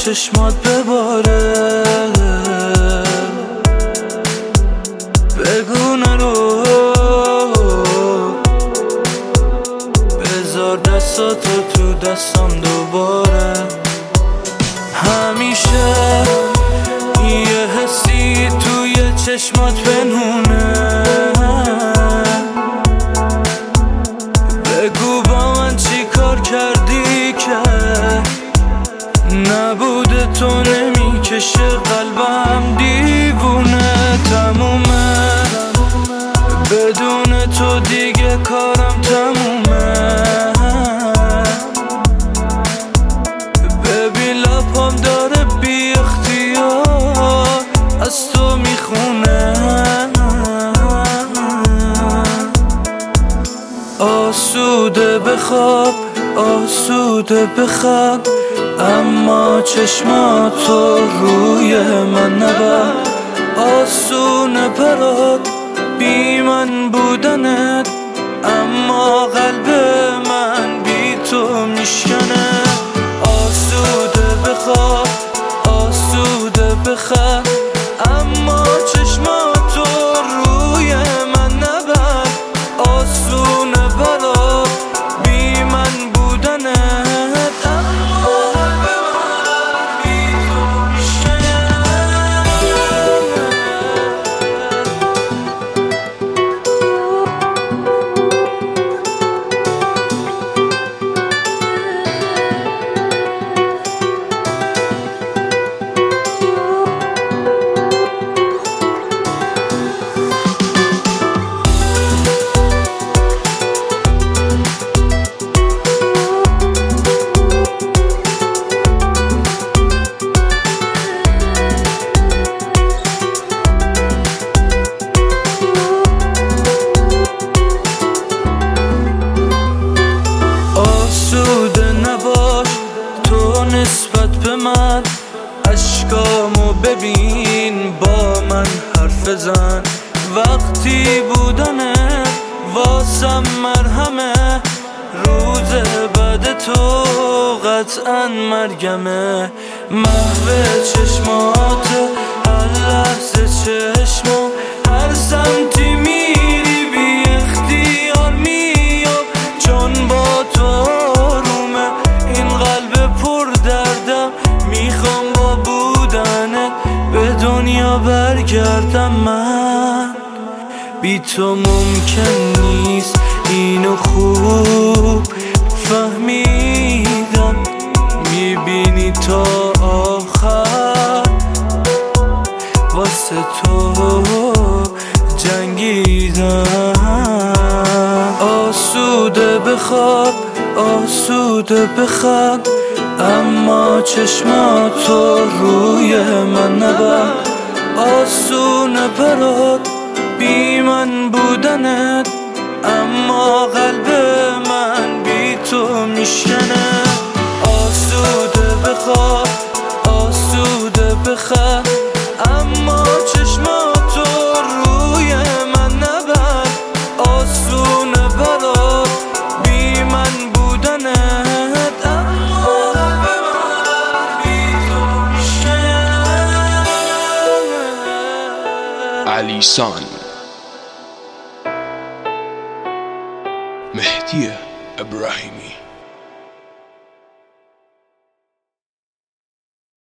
چشمات بباره، بگو نرو، بذار دستاتو تو دستم دوباره. همیشه یه حسی توی چشمات بنونه، بگو با من چی کار کردی که نبوده تو نمیکشه قلبم دیوونه. تمومه بدون تو دیگه کارم تمومه، ببین لبام داره بی اختیار از تو میخونه. آسوده بخواب، آسوده بخواب، اما چشماتو روی من نبر. آسونه برات بی من بودنت، اما قلب من بی تو میشکنه. آسوده بخواب، آسوده بخواب، اما چشماتو روی من نبر. آسونه برات بی من بودنت، اما قلب من بی تو میشکنه. آسوده نباش تو نسبت به من، اشکامو ببین با من حرف زن. وقتی بودنه واسم مرهمه، روز بعد تو قطعا مرگمه. محو چشماته هر لحظه، چشمو هر سمتی میری بی اختیار میام، چون با تو آرومه این قلب پر دردم. میخوام با بودنت به دنیا برگردم. من بی تو ممکن نیست، اینو خوب فهمیدم. میبینی تا آخر واسه تو جنگیدم. آسوده بخواب، آسوده بخواب، اما چشماتو روی من نبر. آسونه برات بی من بودنت، اما قلب من بی تو میشکنه. آسوده بخواب، آسوده بخواب، اما چشماتو روی من نبر. آسونه برات بی من بودنت، اما قلب من بی تو میشکنه. علیسان، مهدی ابراهیمی.